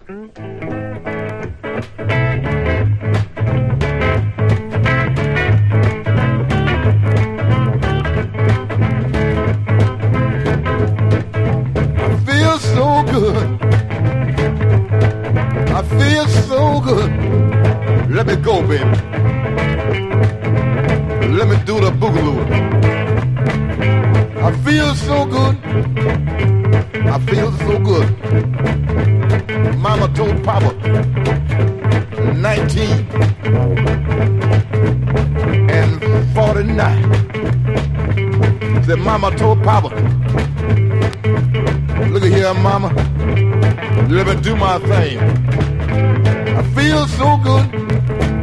feel so good. I feel so good. Let me go, baby. Let me do the boogaloo. I feel so good. I feel so good. Mama told Papa, 1949. Said, Mama told Papa, look at here, Mama. Let me do my thing. I feel so good.